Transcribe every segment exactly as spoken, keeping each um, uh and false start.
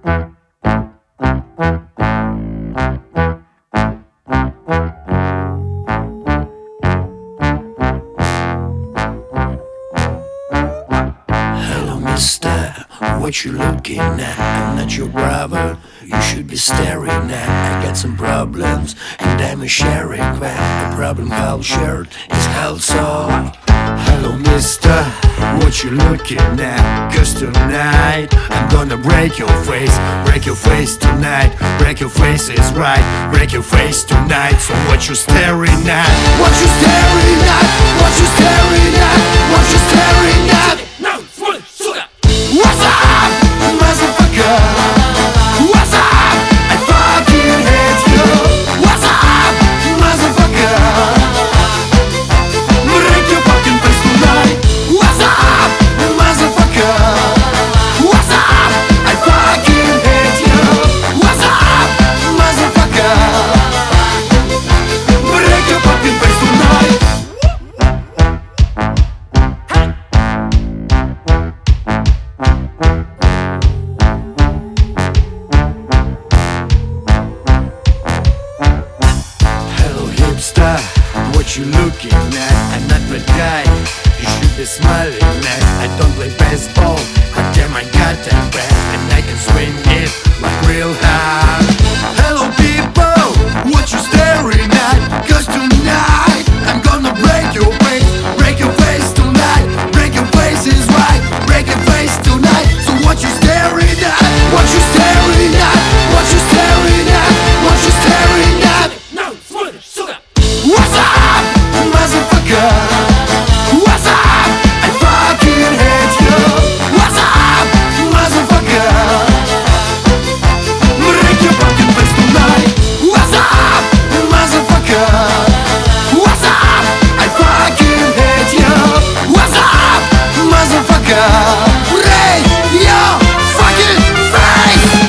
Hello, mister, what you looking at? I'm not your brother, you should be staring at. I got some problems, and I'm a sharing crap. The problem how shared is how solved. Hello, mister, what you looking at? Cause tonight I'm gonna break your face. Break your face tonight. Break your face is right. Break your face tonight. So what you staring at? What you staring at? What you staring at? What you staring at? No, sugar. What's up, motherfucker? What's up? I fucking hate you. What's up, motherfucker? Break your fucking face tonight. What's up, motherfucker? What's up? I fucking hate you. What's up, motherfucker? Break your fucking face tonight. Hello, hipster, what you looking at? I'm not the guy you should be smiling at. I don't play baseball, but damn, I got that bat, and I can swing it like real hard. Hello, people, what you staring at? Cause tonight I'm gonna break your face. Break your face tonight. Break your face is right. Break your face tonight. So what you staring at? What you staring at? What you staring at? What you staring at? No, sugar. What's up, motherfucker? What's up? I fucking hate you. What's up, motherfucker? Break your fucking face tonight. What's up, motherfucker? What's up? I fucking hate you. What's up, motherfucker? Break your fucking face.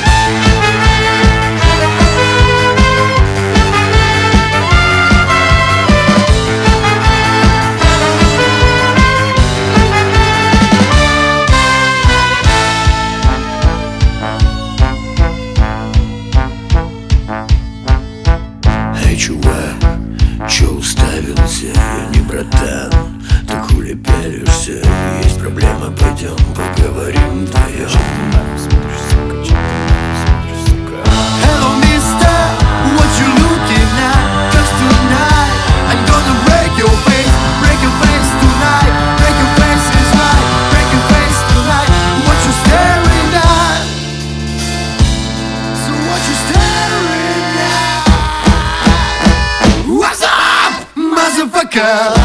Эй, чувак, чё уставился? Я не братан, ты хули пялишься? Есть проблема, пойдем поговорим вдвоем. Hello, mister, what you looking at? Cause tonight I'm gonna break your face. Break your face tonight. Break your face is right. Break your face tonight. What you staring at? So what you staring at? What's up, motherfucker?